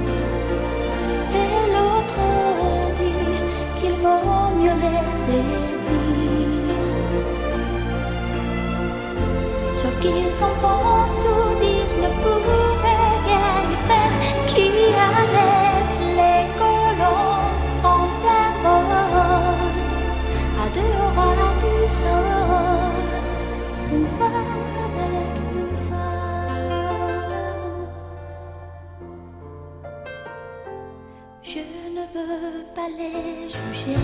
et l'autre dit qu'il vaut mieux laisser dire ce qu'ils en pensent ou disent ne pourrait rien y faire. Qui arrête les colons en plein vol? À deux aura du sol, une femme avec une femme. Je ne veux pas les juger,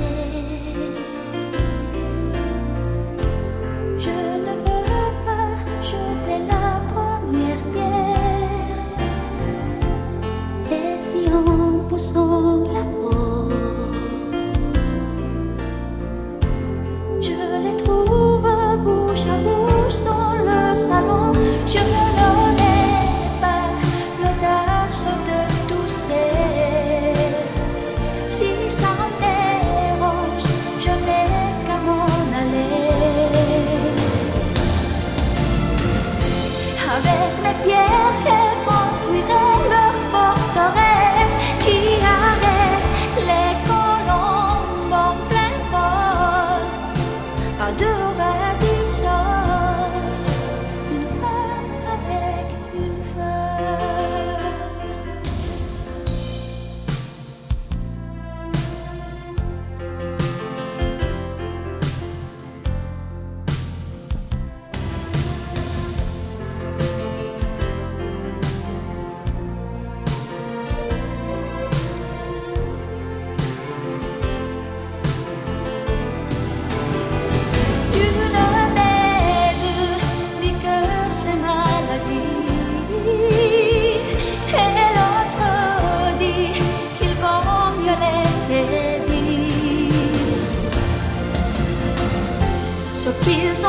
je ne veux pas jeter la première pierre. Et si en poussant la porte, je les trouve bouche à bouche dans le salon, je n'aurai pas l'audace de tousser. Si ça me dérange,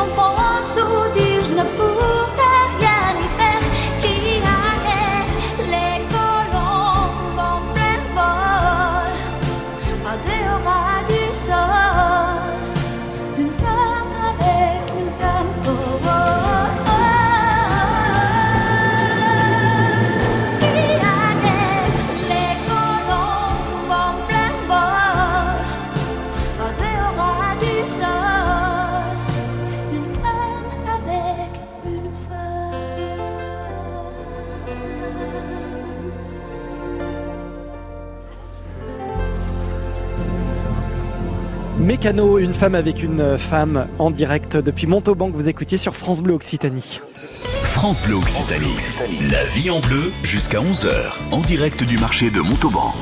en pensent ou disent ne pourraient rien y faire, qui arrête les colombes en plein vol, à deux ras du sol, une femme avec une femme trop haut. Qui arrête les colombes en plein vol, à deux ras du sol, une femme avec une Mécano, une femme avec une femme, en direct depuis Montauban, que vous écoutiez sur France Bleu Occitanie. France Bleu Occitanie. La vie en bleu jusqu'à 11h. En direct du marché de Montauban.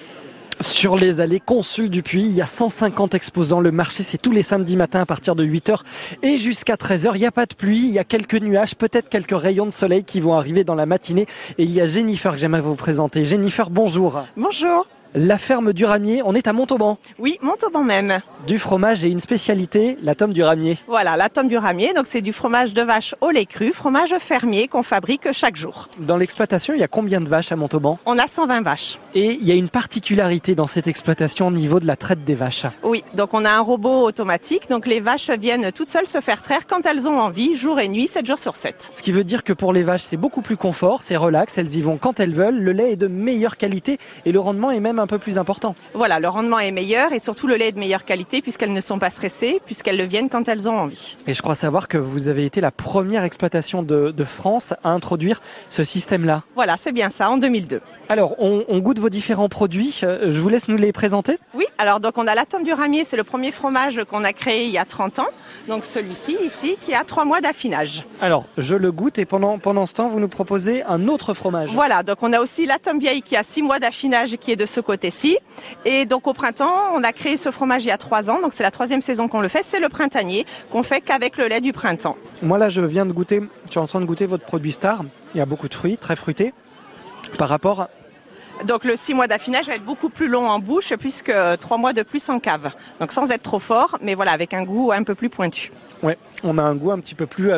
Sur les allées Consul du Puy, il y a 150 exposants. Le marché, c'est tous les samedis matins à partir de 8h et jusqu'à 13h. Il n'y a pas de pluie, il y a quelques nuages, peut-être quelques rayons de soleil qui vont arriver dans la matinée. Et il y a Jennifer que j'aimerais vous présenter. Jennifer, bonjour. Bonjour. La ferme du Ramier, on est à Montauban. Oui, Montauban même. Du fromage et une spécialité, la tome du Ramier. Voilà, la tome du Ramier, donc c'est du fromage de vache au lait cru, fromage fermier qu'on fabrique chaque jour. Dans l'exploitation, il y a combien de vaches à Montauban? On a 120 vaches. Et il y a une particularité dans cette exploitation au niveau de la traite des vaches. Oui, donc on a un robot automatique, donc les vaches viennent toutes seules se faire traire quand elles ont envie, jour et nuit, 7 jours sur 7. Ce qui veut dire que pour les vaches, c'est beaucoup plus confort, c'est relax, elles y vont quand elles veulent, le lait est de meilleure qualité et le rendement est même un peu plus important. Voilà, le rendement est meilleur et surtout le lait est de meilleure qualité puisqu'elles ne sont pas stressées, puisqu'elles le viennent quand elles ont envie. Et je crois savoir que vous avez été la première exploitation de France à introduire ce système-là. Voilà, c'est bien ça, en 2002. Alors, on goûte vos différents produits. Je vous laisse nous les présenter. Oui, alors donc on a la tome du Ramier, c'est le premier fromage qu'on a créé il y a 30 ans. Donc celui-ci, ici, qui a 3 mois d'affinage. Alors, je le goûte et pendant ce temps, vous nous proposez un autre fromage. Voilà, donc on a aussi la tome vieille qui a 6 mois d'affinage qui est de ce côté-ci. Et donc au printemps, on a créé ce fromage il y a 3 ans, donc c'est la 3e saison qu'on le fait, c'est le printanier, qu'on fait qu'avec le lait du printemps. Moi là, je suis en train de goûter votre produit star. Il y a beaucoup de fruits, très fruités. Par rapport Donc le 6 mois d'affinage va être beaucoup plus long en bouche puisque 3 mois de plus en cave. Donc sans être trop fort, mais voilà, avec un goût un peu plus pointu. Ouais, on a un goût un petit peu plus...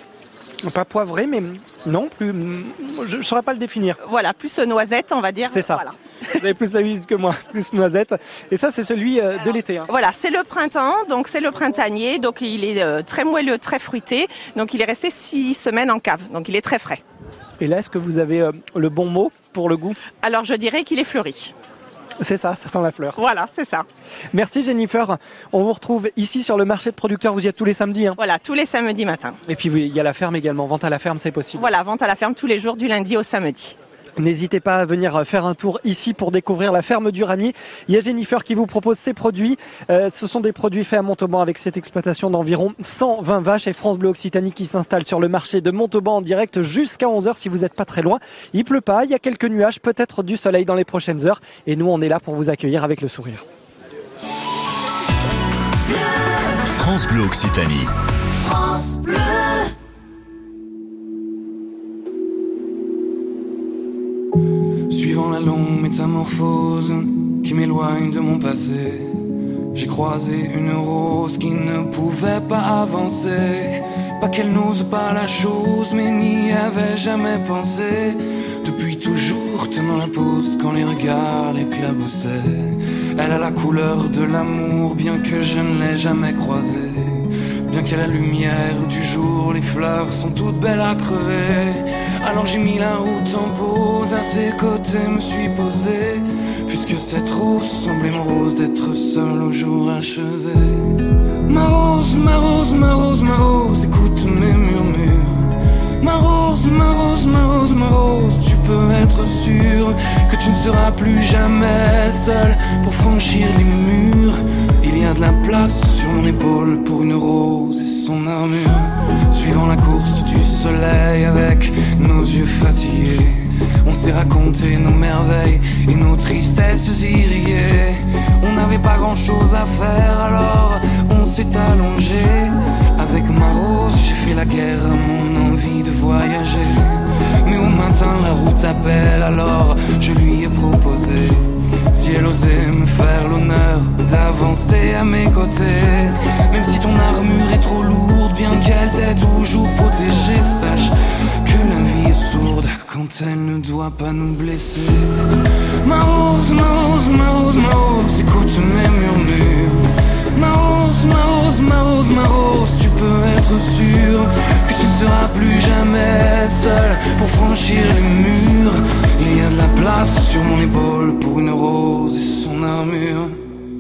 pas poivré, mais non, plus... Je ne saurais pas le définir. Voilà, plus noisette, on va dire. C'est ça. Voilà. Vous avez plus l'habitude que moi, plus noisette. Et ça, c'est celui de l'été. Voilà, c'est le printemps, donc c'est le printanier. Donc il est très moelleux, très fruité. Donc il est resté 6 semaines en cave, donc il est très frais. Et là, est-ce que vous avez le bon mot pour le goût? Alors je dirais qu'il est fleuri. C'est ça sent la fleur. Voilà, c'est ça. Merci Jennifer. On vous retrouve ici sur le marché de producteurs. Vous y êtes tous les samedis. Voilà, tous les samedis matins. Et puis il y a la ferme également. Vente à la ferme, c'est possible. Voilà, vente à la ferme tous les jours du lundi au samedi. N'hésitez pas à venir faire un tour ici pour découvrir la ferme du Ramier. Il y a Jennifer qui vous propose ses produits. Ce sont des produits faits à Montauban avec cette exploitation d'environ 120 vaches et France Bleu Occitanie qui s'installe sur le marché de Montauban en direct jusqu'à 11h si vous n'êtes pas très loin. Il pleut pas, il y a quelques nuages, peut-être du soleil dans les prochaines heures. Et nous, on est là pour vous accueillir avec le sourire. France Bleu Occitanie. France Bleu. Suivant la longue métamorphose qui m'éloigne de mon passé, j'ai croisé une rose qui ne pouvait pas avancer. Pas qu'elle n'ose pas la chose, mais n'y avait jamais pensé. Depuis toujours tenant la pose quand les regards l'éclaboussaient. Elle a la couleur de l'amour, bien que je ne l'ai jamais croisée. Bien qu'à la lumière du jour, les fleurs sont toutes belles à crever. Alors j'ai mis la route en pause, à ses côtés me suis posé. Puisque cette rose semblait mon rose d'être seule au jour achevé. Ma rose, ma rose, ma rose, ma rose, écoute mes murmures. Ma rose, ma rose, ma rose, ma rose, tu peux être sûr que tu ne seras plus jamais seule pour franchir les murs. Il y a de la place sur mon épaule pour une rose et son armure. Suivant la course du soleil avec nos yeux fatigués, on s'est raconté nos merveilles et nos tristesses irriguées. On n'avait pas grand chose à faire alors on s'est allongé. Avec ma rose j'ai fait la guerre à mon envie de voyager. Mais au matin la route appelle, alors je lui ai proposé, si elle osait me faire l'honneur d'avancer à mes côtés. Même si ton armure est trop lourde, bien qu'elle t'ait toujours protégée, sache que la vie est sourde quand elle ne doit pas nous blesser. Ma rose, ma rose, ma rose, ma rose, écoute mes murmures. Ma rose, ma rose, ma rose, ma rose, tu peux être sûr que tu ne seras plus jamais seul pour franchir les murs. Il y a de la place sur mon épaule pour une rose et son armure.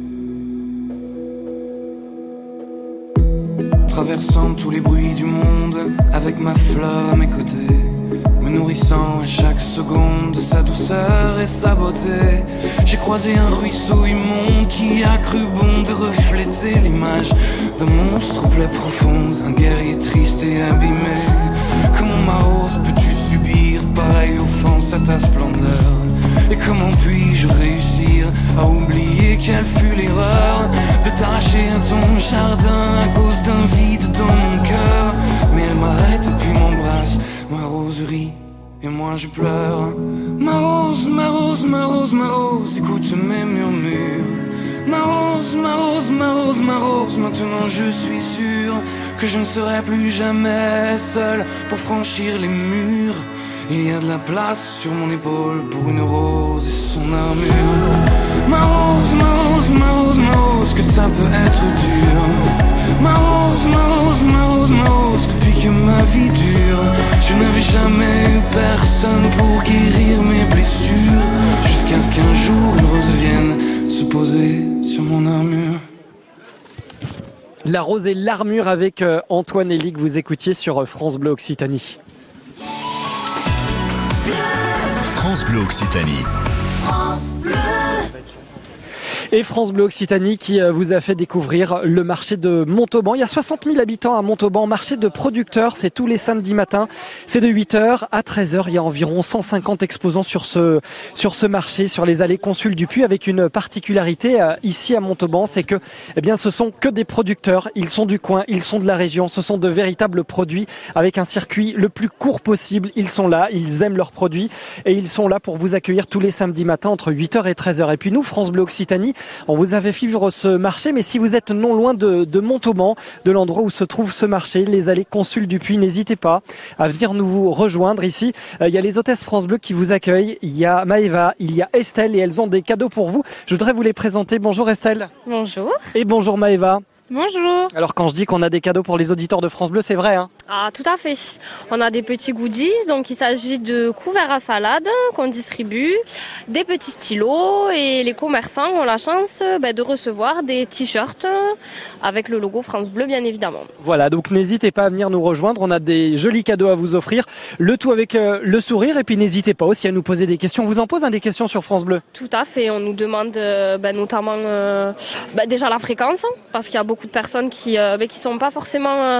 Traversant tous les bruits du monde avec ma fleur à mes côtés, me nourrissant à chaque seconde de sa douceur et sa beauté. J'ai croisé un ruisseau immonde qui a cru bon de refléter l'image d'un monstre aux plaies profondes, un guerrier triste et abîmé. Comment ma rose peux-tu subir pareille offense à ta splendeur? Et comment puis-je réussir à oublier quelle fut l'erreur de t'arracher à ton jardin à cause d'un vide dans mon cœur? Mais elle m'arrête et puis m'embrasse, ma rose rit et moi je pleure. Ma rose, ma rose, ma rose, ma rose, écoute mes murmures. Ma rose, ma rose, ma rose, ma rose, maintenant je suis sûr que je ne serai plus jamais seul pour franchir les murs. Il y a de la place sur mon épaule pour une rose et son armure. Ma rose, ma rose, ma rose, ma rose, que ça peut être dur. Ma rose, ma rose, ma rose, ma rose, depuis que ma vie dure, je n'avais jamais eu personne pour guérir mes blessures, jusqu'à ce qu'un jour une rose vienne se poser sur mon armure. La rose et l'armure avec Antoine Elie que vous écoutiez sur France Bleu Occitanie. France Bleu Occitanie. France Bleu. Et France Bleu Occitanie qui vous a fait découvrir le marché de Montauban. Il y a 60 000 habitants à Montauban, marché de producteurs, c'est tous les samedis matins. C'est de 8h à 13h. Il y a environ 150 exposants sur ce marché, sur les allées Consul du Puy, avec une particularité ici à Montauban, c'est que ce sont que des producteurs. Ils sont du coin, ils sont de la région. Ce sont de véritables produits avec un circuit le plus court possible. Ils sont là, ils aiment leurs produits et ils sont là pour vous accueillir tous les samedis matins entre 8h et 13h. Et puis nous, France Bleu Occitanie, on vous avait fait vivre ce marché, mais si vous êtes non loin de Montauban, de l'endroit où se trouve ce marché, les allées Consul du Puy, n'hésitez pas à venir nous rejoindre ici. Il y a les hôtesses France Bleu qui vous accueillent. Il y a Maëva, il y a Estelle et elles ont des cadeaux pour vous. Je voudrais vous les présenter. Bonjour Estelle. Bonjour. Et bonjour Maëva. Bonjour. Alors quand je dis qu'on a des cadeaux pour les auditeurs de France Bleu, c'est vrai hein? Ah, tout à fait. On a des petits goodies, donc il s'agit de couverts à salade qu'on distribue, des petits stylos et les commerçants ont la chance de recevoir des t-shirts avec le logo France Bleu bien évidemment. Voilà, donc n'hésitez pas à venir nous rejoindre, on a des jolis cadeaux à vous offrir, le tout avec le sourire et puis n'hésitez pas aussi à nous poser des questions. On vous en pose des questions sur France Bleu? Tout à fait, on nous demande notamment déjà la fréquence parce qu'il y a beaucoup de personnes qui sont pas forcément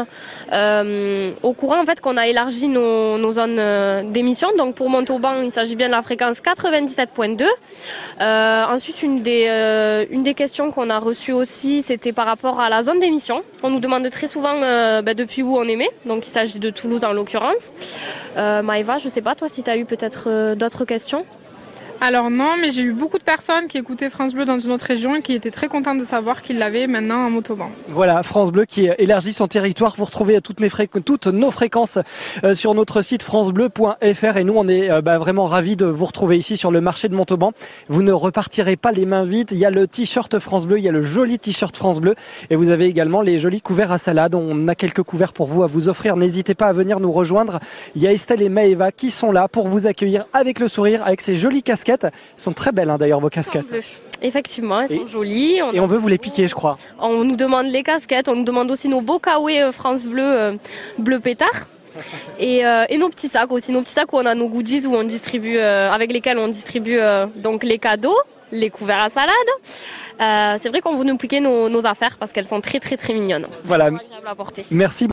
au courant en fait qu'on a élargi nos zones d'émission. Donc pour Montauban, il s'agit bien de la fréquence 97.2. Ensuite, une des questions qu'on a reçues aussi, c'était par rapport à la zone d'émission. On nous demande très souvent depuis où on émet. Donc il s'agit de Toulouse en l'occurrence. Maëva, je sais pas toi si tu as eu peut-être d'autres questions. Alors non, mais j'ai eu beaucoup de personnes qui écoutaient France Bleu dans une autre région et qui étaient très contentes de savoir qu'ils l'avaient maintenant à Montauban. Voilà, France Bleu qui élargit son territoire. Vous retrouvez toutes nos fréquences sur notre site francebleu.fr et nous on est vraiment ravis de vous retrouver ici sur le marché de Montauban. Vous ne repartirez pas les mains vides. Il y a le t-shirt France Bleu, il y a le joli t-shirt France Bleu et vous avez également les jolis couverts à salade. On a quelques couverts pour vous à vous offrir. N'hésitez pas à venir nous rejoindre. Il y a Estelle et Maëva qui sont là pour vous accueillir avec le sourire, avec ces jolies casquettes. Elles sont très belles d'ailleurs vos casquettes. Effectivement, elles sont jolies. Et on veut vous les piquer je crois. On nous demande les casquettes, on nous demande aussi nos beaux kawaii France Bleu, bleu pétard. Et nos petits sacs aussi, nos petits sacs où on a nos goodies où on distribue, avec lesquels on distribue donc les cadeaux, les couverts à salade. C'est vrai qu'on veut nous piquer nos affaires parce qu'elles sont très très très mignonnes. Voilà. Agréables à porter. Merci.